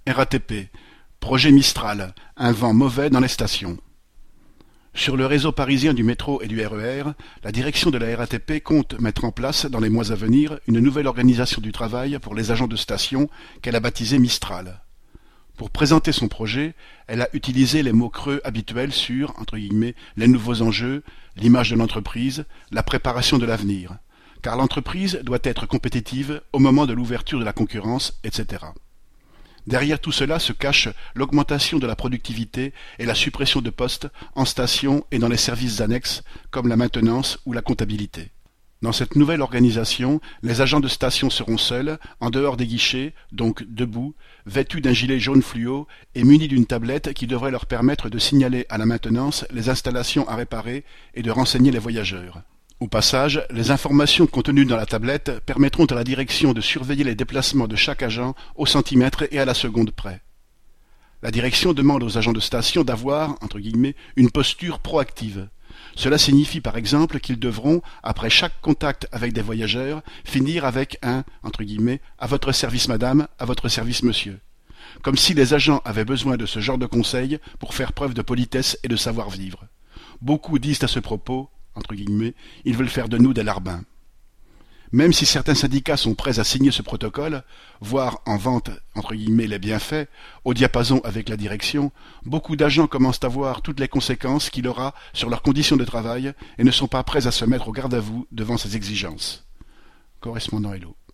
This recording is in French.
RATP, projet Mistral, un vent mauvais dans les stations. Sur le réseau parisien du métro et du RER, la direction de la RATP compte mettre en place, dans les mois à venir, une nouvelle organisation du travail pour les agents de station qu'elle a baptisée Mistral. Pour présenter son projet, elle a utilisé les mots creux habituels sur, entre guillemets, les nouveaux enjeux, l'image de l'entreprise, la préparation de l'avenir, car l'entreprise doit être compétitive au moment de l'ouverture de la concurrence, etc. Derrière tout cela se cache l'augmentation de la productivité et la suppression de postes en station et dans les services annexes comme la maintenance ou la comptabilité. Dans cette nouvelle organisation, les agents de station seront seuls, en dehors des guichets, donc debout, vêtus d'un gilet jaune fluo et munis d'une tablette qui devrait leur permettre de signaler à la maintenance les installations à réparer et de renseigner les voyageurs. Au passage, les informations contenues dans la tablette permettront à la direction de surveiller les déplacements de chaque agent au centimètre et à la seconde près. La direction demande aux agents de station d'avoir, entre guillemets, une posture proactive. Cela signifie par exemple qu'ils devront, après chaque contact avec des voyageurs, finir avec un, entre guillemets, à votre service madame, à votre service monsieur. Comme si les agents avaient besoin de ce genre de conseils pour faire preuve de politesse et de savoir-vivre. Beaucoup disent à ce propos, entre guillemets, ils veulent faire de nous des larbins. Même si certains syndicats sont prêts à signer ce protocole, voire en vente, entre guillemets, les bienfaits, au diapason avec la direction, beaucoup d'agents commencent à voir toutes les conséquences qu'il aura sur leurs conditions de travail et ne sont pas prêts à se mettre au garde-à-vous devant ces exigences. Correspondant Hello.